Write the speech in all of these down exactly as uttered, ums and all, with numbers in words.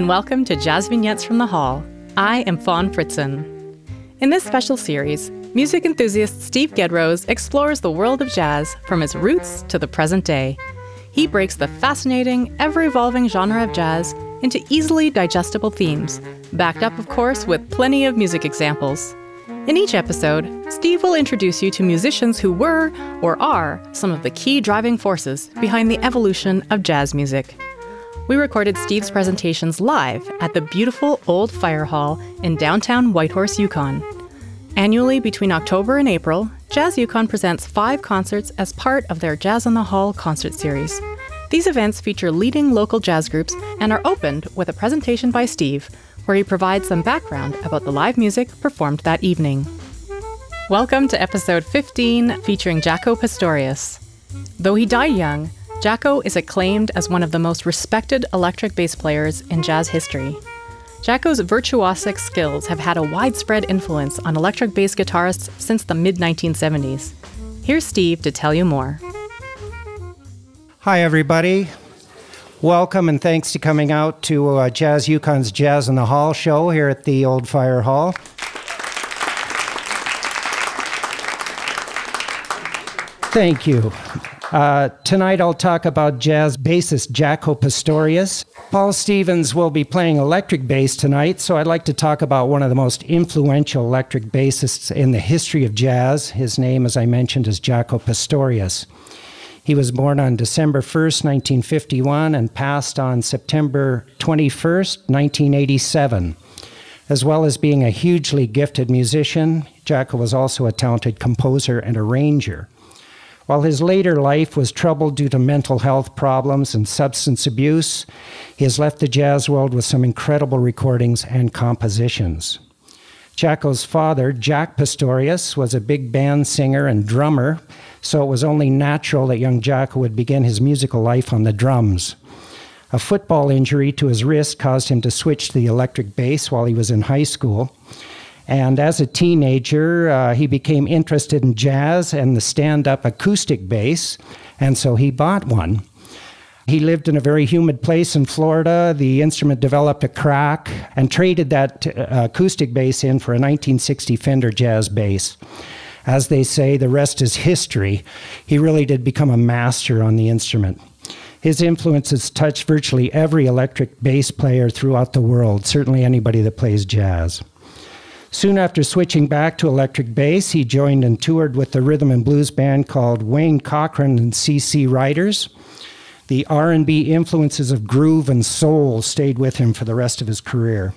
and welcome to Jazz Vignettes from the Hall. I am Fawn Fritzen. In this special series, music enthusiast Steve Gedrose explores the world of jazz from its roots to the present day. He breaks the fascinating, ever-evolving genre of jazz into easily digestible themes, backed up, of course, with plenty of music examples. In each episode, Steve will introduce you to musicians who were, or are, some of the key driving forces behind the evolution of jazz music. We recorded Steve's presentations live at the beautiful Old Fire Hall in downtown Whitehorse, Yukon. Annually between October and April, Jazz Yukon presents five concerts as part of their Jazz on the Hall concert series. These events feature leading local jazz groups and are opened with a presentation by Steve, where he provides some background about the live music performed that evening. Welcome to episode fifteen, featuring Jaco Pastorius. Though he died young, Jaco is acclaimed as one of the most respected electric bass players in jazz history. Jaco's virtuosic skills have had a widespread influence on electric bass guitarists since the mid nineteen seventies. Here's Steve to tell you more. Hi, everybody. Welcome and thanks to coming out to uh, Jazz Yukon's Jazz in the Hall show here at the Old Fire Hall. Thank you. Uh, tonight I'll talk about jazz bassist Jaco Pastorius. Paul Stevens will be playing electric bass tonight, so I'd like to talk about one of the most influential electric bassists in the history of jazz. His name, as I mentioned, is Jaco Pastorius. He was born on December first, nineteen fifty-one, and passed on September twenty-first, nineteen eighty-seven. As well as being a hugely gifted musician, Jaco was also a talented composer and arranger. While his later life was troubled due to mental health problems and substance abuse, he has left the jazz world with some incredible recordings and compositions. Jaco's father, Jack Pastorius, was a big band singer and drummer, so it was only natural that young Jaco would begin his musical life on the drums. A football injury to his wrist caused him to switch to the electric bass while he was in high school. And as a teenager, uh, he became interested in jazz and the stand-up acoustic bass, and so he bought one. He lived in a very humid place in Florida. The instrument developed a crack and traded that uh, acoustic bass in for a nineteen sixty Fender Jazz bass. As they say, the rest is history. He really did become a master on the instrument. His influences touched virtually every electric bass player throughout the world, certainly anybody that plays jazz. Soon after switching back to electric bass, he joined and toured with the rhythm and blues band called Wayne Cochran and C C Riders. The R and B influences of groove and soul stayed with him for the rest of his career.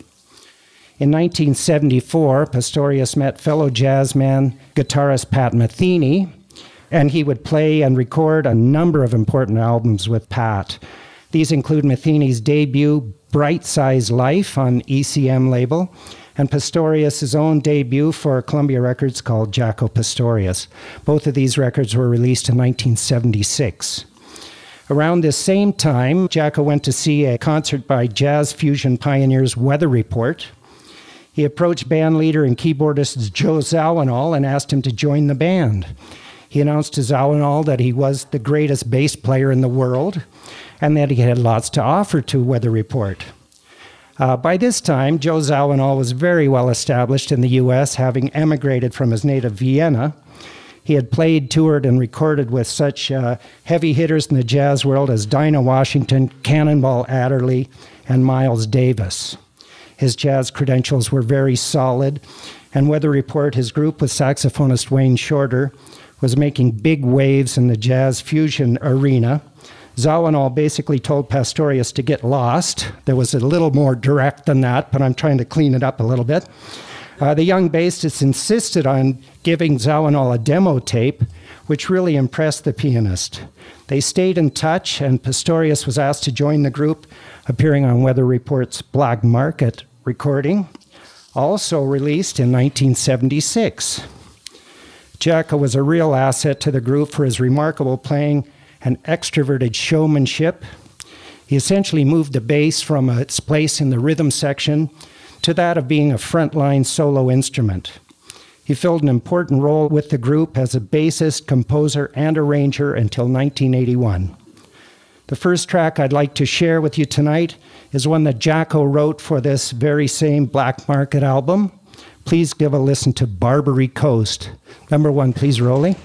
In nineteen seventy-four, Pastorius met fellow jazzman guitarist Pat Metheny, and he would play and record a number of important albums with Pat. These include Metheny's debut Bright Size Life on E C M label, and Pastorius' own debut for Columbia Records called Jaco Pastorius. Both of these records were released in nineteen seventy-six. Around this same time, Jaco went to see a concert by jazz fusion pioneers Weather Report. He approached band leader and keyboardist Joe Zawinul and asked him to join the band. He announced to Zawinul that he was the greatest bass player in the world and that he had lots to offer to Weather Report. Uh, by this time, Joe Zawinul was very well established in the U S, having emigrated from his native Vienna. He had played, toured, and recorded with such uh, heavy hitters in the jazz world as Dinah Washington, Cannonball Adderley, and Miles Davis. His jazz credentials were very solid, and Weather Report, his group with saxophonist Wayne Shorter, was making big waves in the jazz fusion arena. Zawinul basically told Pastorius to get lost. There was a little more direct than that, but I'm trying to clean it up a little bit. Uh, the young bassist insisted on giving Zawinul a demo tape, which really impressed the pianist. They stayed in touch, and Pastorius was asked to join the group, appearing on Weather Report's Black Market recording, also released in nineteen seventy-six. Jaco was a real asset to the group for his remarkable playing and extroverted showmanship. He essentially moved the bass from its place in the rhythm section to that of being a frontline solo instrument. He filled an important role with the group as a bassist, composer, and arranger until nineteen eighty-one. The first track I'd like to share with you tonight is one that Jacko wrote for this very same Black Market album. Please give a listen to Barbary Coast. Number one, please, Rolly.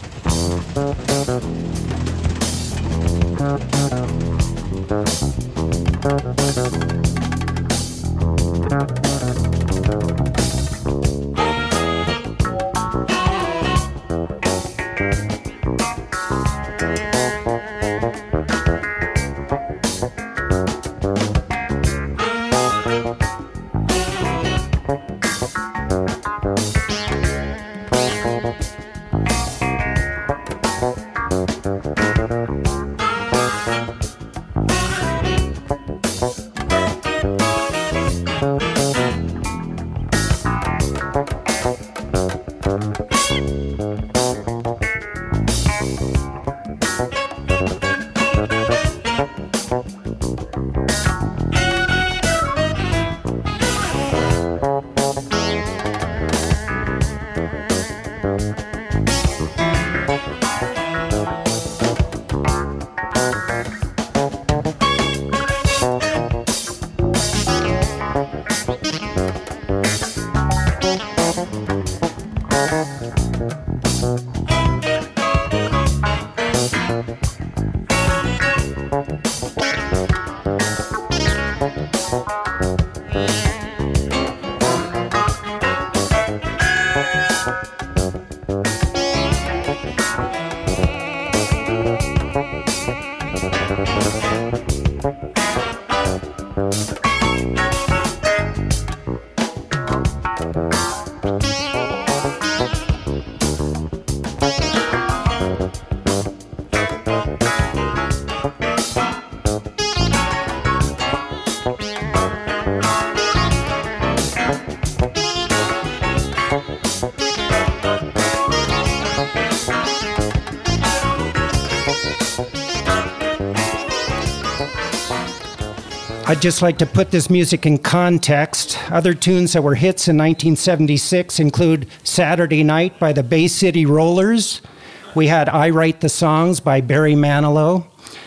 I'd just like to put this music in context. Other tunes that were hits in nineteen seventy-six include Saturday Night by the Bay City Rollers. We had I Write the Songs by Barry Manilow.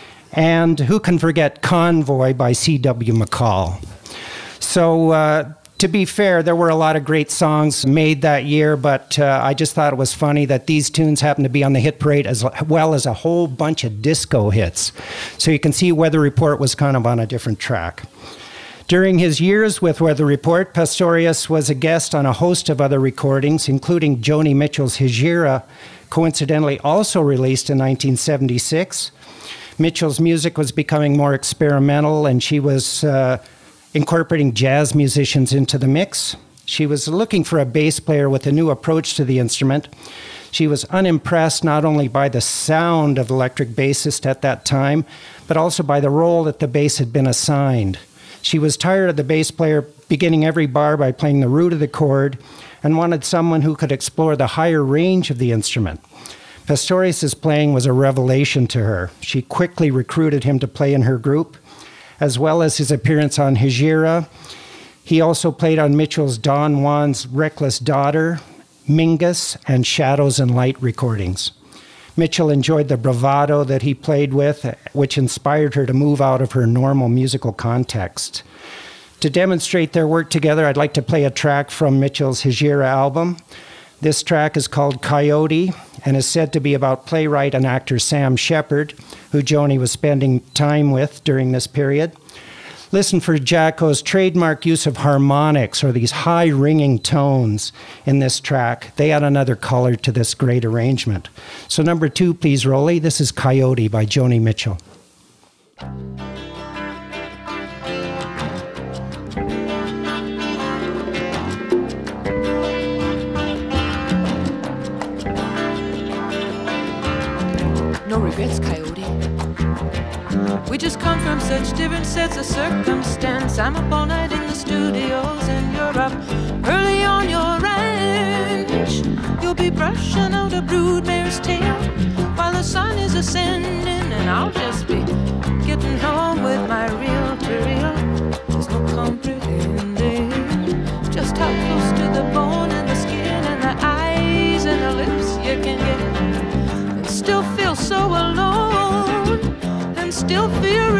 And who can forget Convoy by C W McCall. So uh, to be fair, there were a lot of great songs made that year, but uh, I just thought it was funny that these tunes happened to be on the hit parade as well as a whole bunch of disco hits. So you can see Weather Report was kind of on a different track. During his years with Weather Report, Pastorius was a guest on a host of other recordings, including Joni Mitchell's Hejira, coincidentally also released in nineteen seventy-six. Mitchell's music was becoming more experimental, and she was uh, incorporating jazz musicians into the mix. She was looking for a bass player with a new approach to the instrument. She was unimpressed not only by the sound of electric bassist at that time, but also by the role that the bass had been assigned. She was tired of the bass player beginning every bar by playing the root of the chord and wanted someone who could explore the higher range of the instrument. Pastorius' playing was a revelation to her. She quickly recruited him to play in her group, as well as his appearance on Hejira. He also played on Mitchell's Don Juan's Reckless Daughter, Mingus, and Shadows and Light recordings. Mitchell enjoyed the bravado that he played with, which inspired her to move out of her normal musical context. To demonstrate their work together, I'd like to play a track from Mitchell's Hejira album. This track is called Coyote and is said to be about playwright and actor Sam Shepard, who Joni was spending time with during this period. Listen for Jacko's trademark use of harmonics, or these high ringing tones in this track. They add another color to this great arrangement. So number two, please, Rolly. This is Coyote by Joni Mitchell. No regrets, Coyote. We just come from such different sets of circumstance. I'm up all night in the studios and you're up early on your ranch. You'll be brushing out a broodmare's tail while the sun is ascending, and I'll just be getting home with my reel-to-reel. There's no comprehending just how close to the bone and the skin and the eyes and the lips you can get, and still feel so alone, and still feel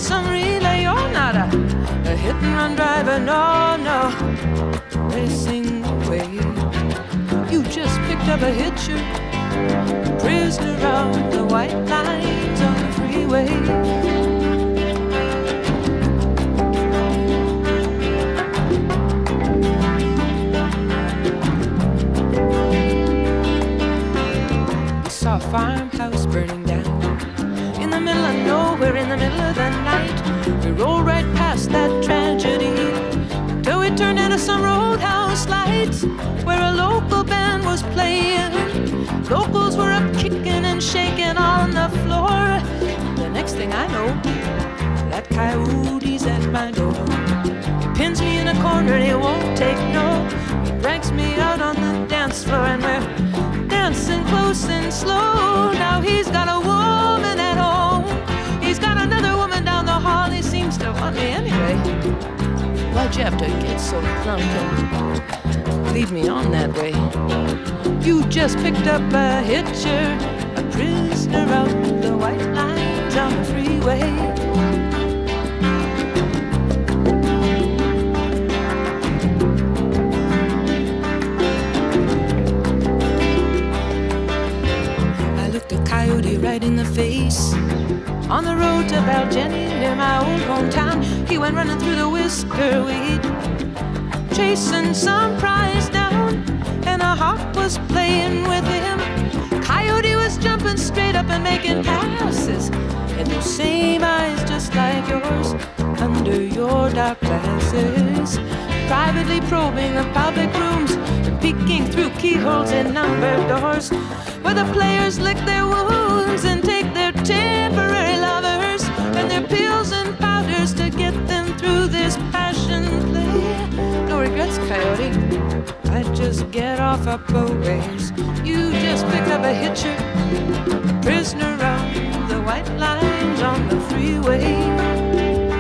some relay. You're not a, a hit and run driver, no, no. Racing away. You just picked up a hitcher, prisoner of the white lines on the freeway. A farmhouse burning down in the middle of nowhere, in the middle of the night. We rolled right past that tragedy till we turned into some roadhouse lights where a local band was playing. Locals were up kicking and shaking on the floor. The next thing I know, that coyote's at my door. He pins me in a corner and he won't take no. He drags me out on the dance floor and we're dancing close and slow. Now he's got a woman at home. He's got another woman down the hall. He seems to want me anyway. Why'd you have to get so drunk and lead me on that way? You just picked up a hitcher, a prisoner out the white lines on the freeway. Right in the face on the road to Baljenny near my old hometown. He went running through the whisker weed, chasing some prize down, and a hawk was playing with him. Coyote was jumping straight up and making passes, and those same eyes just like yours under your dark glasses, privately probing the public rooms and peeking through keyholes in numbered doors where the players lick their wounds and take their temporary lovers and their pills and powders to get them through this passion play. No regrets, Coyote, I just get off up a ways. You just picked up a hitcher, a prisoner on the white lines on the freeway.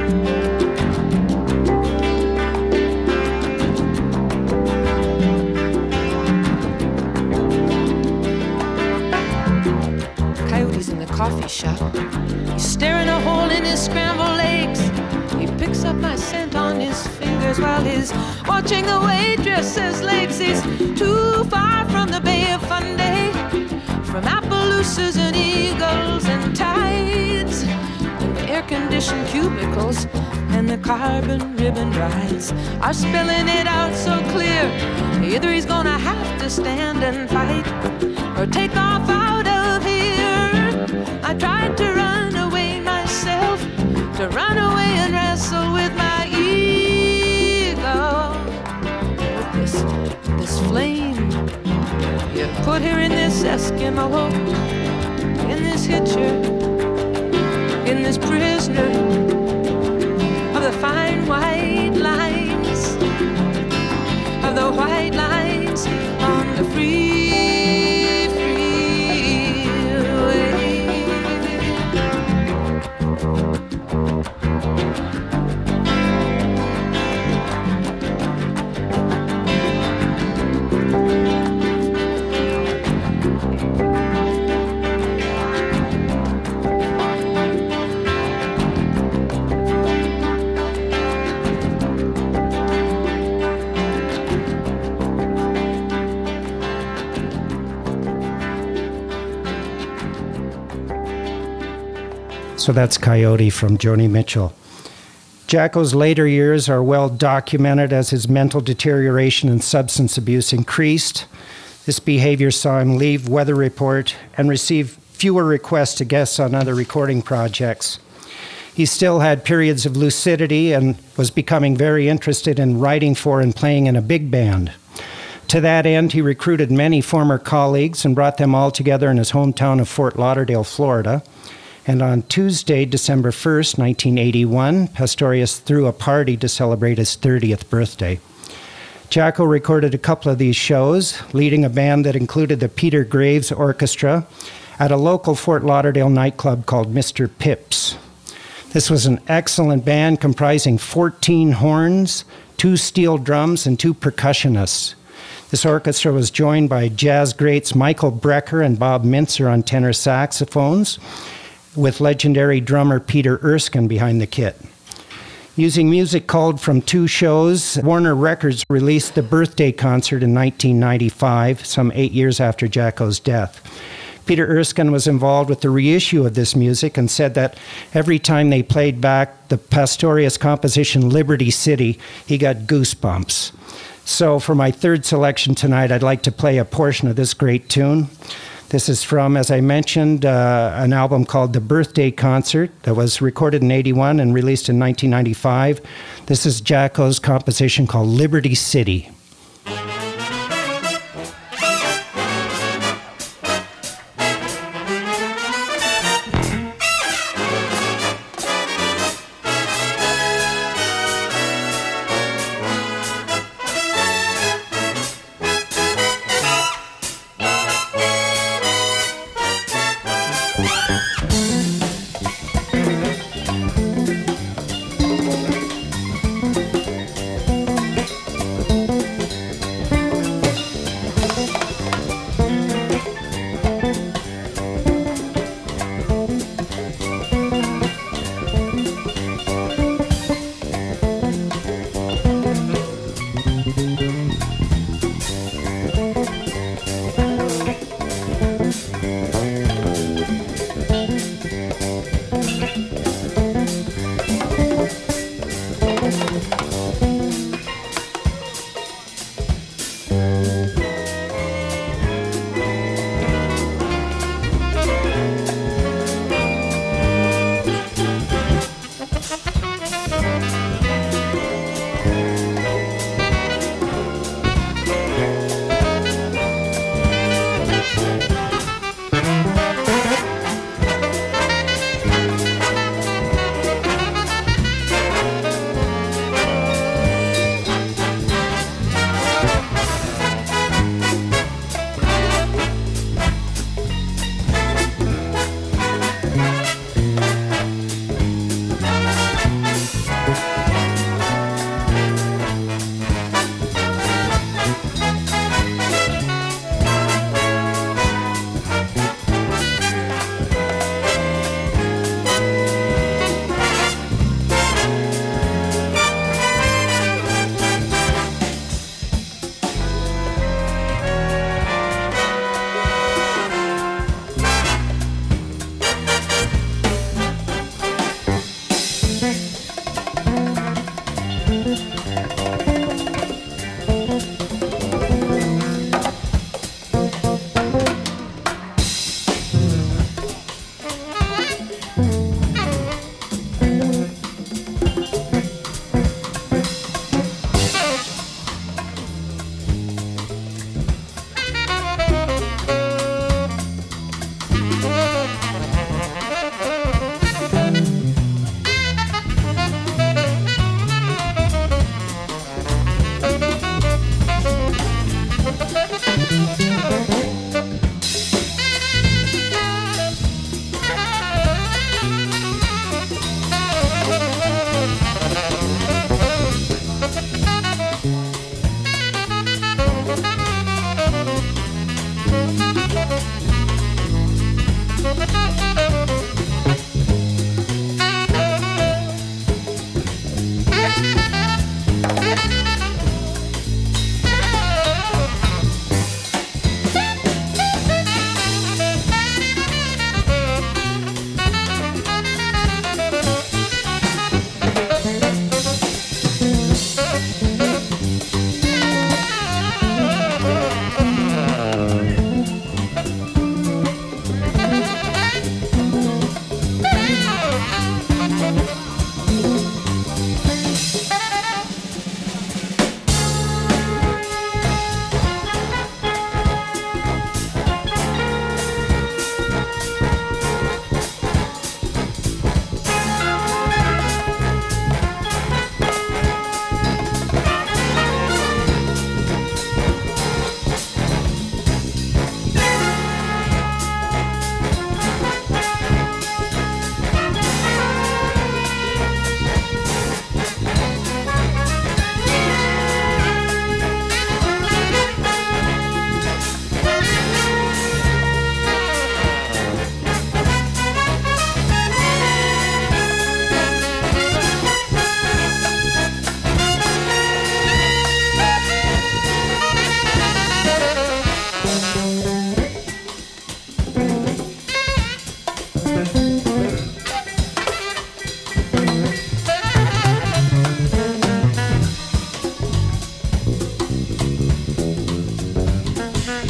Coffee shop. He's staring a hole in his scrambled eggs. He picks up my scent on his fingers while he's watching the waitress's legs. He's too far from the Bay of Fundy, from Appaloosas and eagles and tides, and the air-conditioned cubicles and the carbon ribbon rides are spelling it out so clear. Either he's gonna have to stand and fight or take off out of here. I tried to run away myself, to run away and wrestle with my ego, with this, this flame you put here in this Eskimo, in this hitcher, in this prisoner of the fine white lines, of the white lines on the free. So that's Coyote from Joni Mitchell. Jacko's later years are well documented as his mental deterioration and substance abuse increased. This behavior saw him leave Weather Report and receive fewer requests to guest on other recording projects. He still had periods of lucidity and was becoming very interested in writing for and playing in a big band. To that end, he recruited many former colleagues and brought them all together in his hometown of Fort Lauderdale, Florida. And on Tuesday, December first, nineteen eighty-one, Pastorius threw a party to celebrate his thirtieth birthday. Jacko recorded a couple of these shows, leading a band that included the Peter Graves Orchestra at a local Fort Lauderdale nightclub called Mister Pips. This was an excellent band comprising fourteen horns, two steel drums, and two percussionists. This orchestra was joined by jazz greats Michael Brecker and Bob Mintzer on tenor saxophones, with legendary drummer Peter Erskine behind the kit. Using music culled from two shows, Warner Records released the birthday concert in nineteen ninety-five, some eight years after Jacko's death. Peter Erskine was involved with the reissue of this music and said that every time they played back the Pastorius composition Liberty City, he got goosebumps. So for my third selection tonight, I'd like to play a portion of this great tune. This is from, as I mentioned, uh, an album called The Birthday Concert that was recorded in eighty-one and released in nineteen ninety-five. This is Jacko's composition called Liberty City.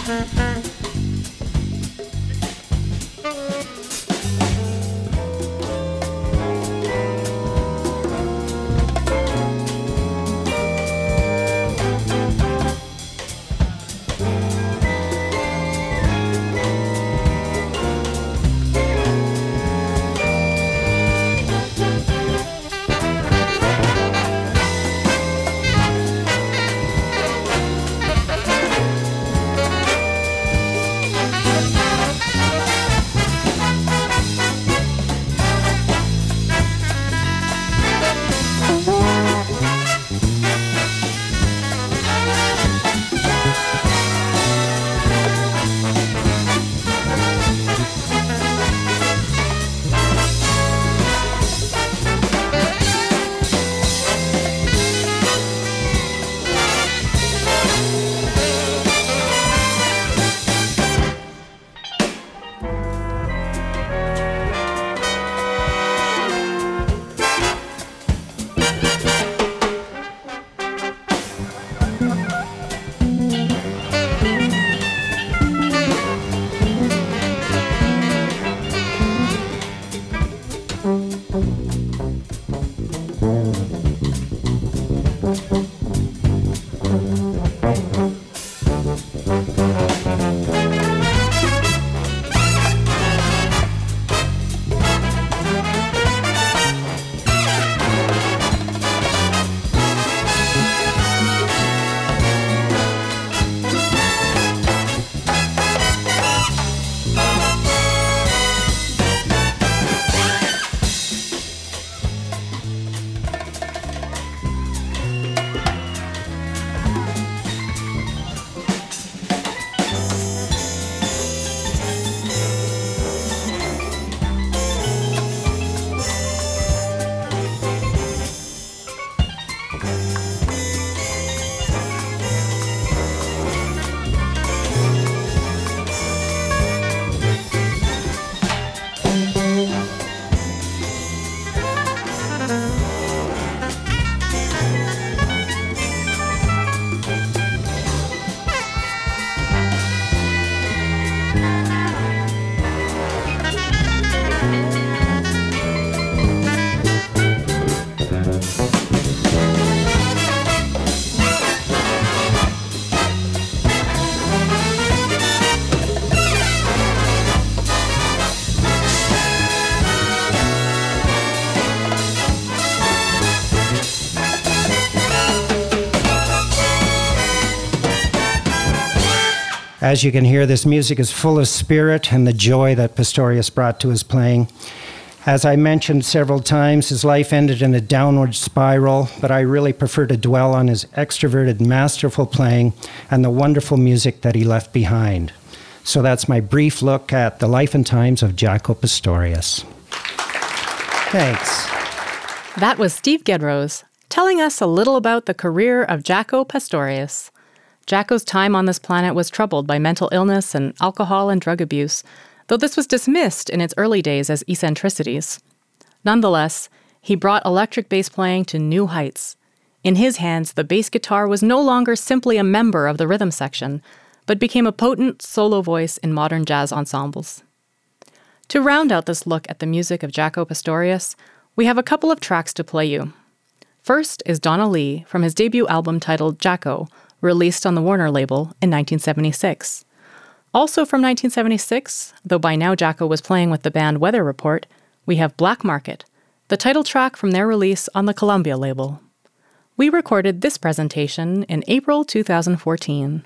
As you can hear, this music is full of spirit and the joy that Pastorius brought to his playing. As I mentioned several times, his life ended in a downward spiral, but I really prefer to dwell on his extroverted, masterful playing and the wonderful music that he left behind. So that's my brief look at the life and times of Jaco Pastorius. Thanks. That was Steve Gedrose telling us a little about the career of Jaco Pastorius. Jaco's time on this planet was troubled by mental illness and alcohol and drug abuse, though this was dismissed in its early days as eccentricities. Nonetheless, he brought electric bass playing to new heights. In his hands, the bass guitar was no longer simply a member of the rhythm section, but became a potent solo voice in modern jazz ensembles. To round out this look at the music of Jaco Pastorius, we have a couple of tracks to play you. First is Donna Lee from his debut album titled Jaco, released on the Warner label in nineteen seventy-six. Also from nineteen seventy-six, though by now Jaco was playing with the band Weather Report, we have Black Market, the title track from their release on the Columbia label. We recorded this presentation in April two thousand fourteen.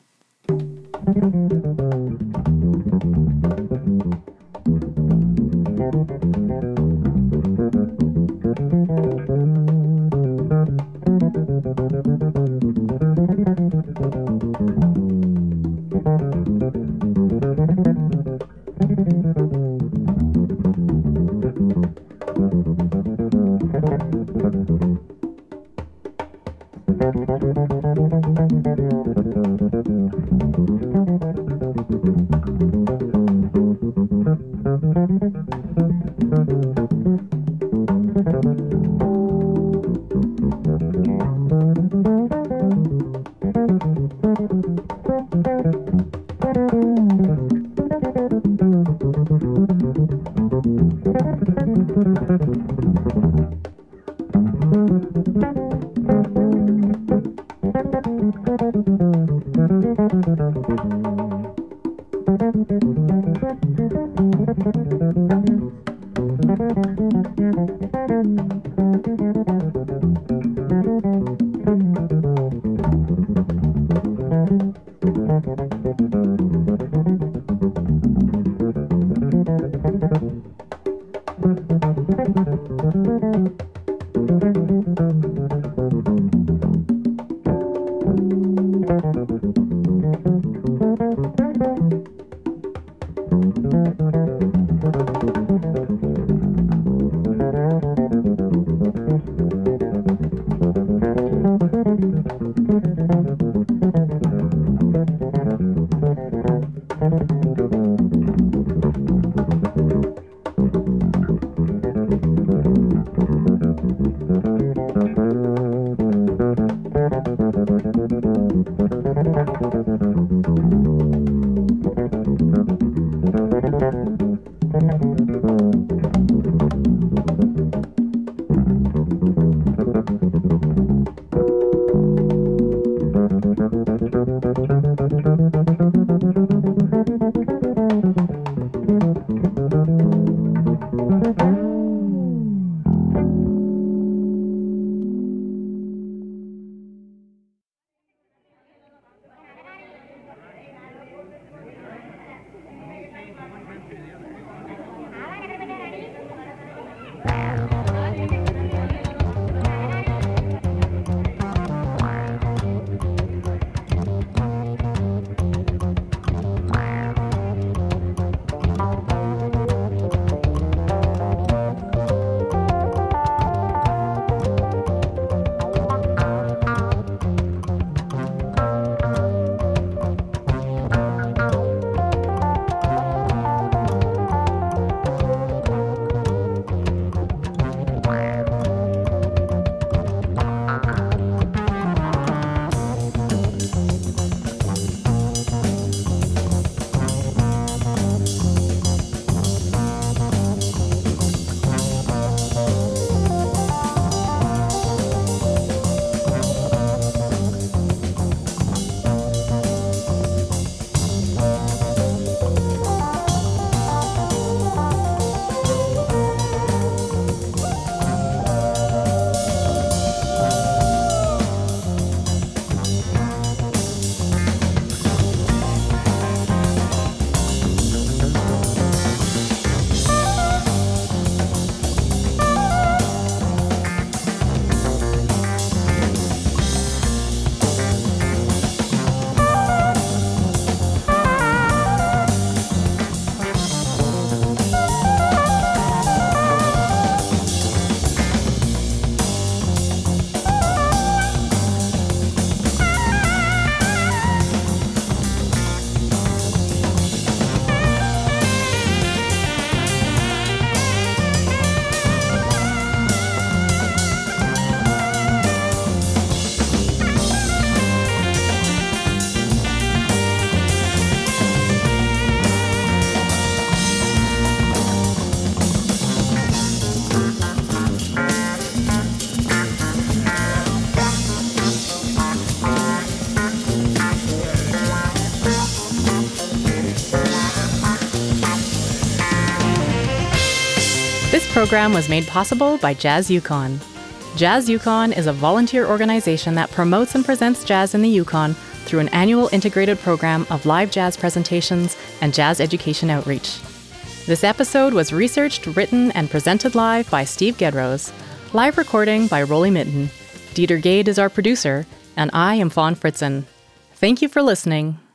This program was made possible by Jazz Yukon. Jazz Yukon is a volunteer organization that promotes and presents jazz in the Yukon through an annual integrated program of live jazz presentations and jazz education outreach. This episode was researched, written, and presented live by Steve Gedrose. Live recording by Rolly Mitten. Dieter Gade is our producer, and I am Fawn Fritzen. Thank you for listening.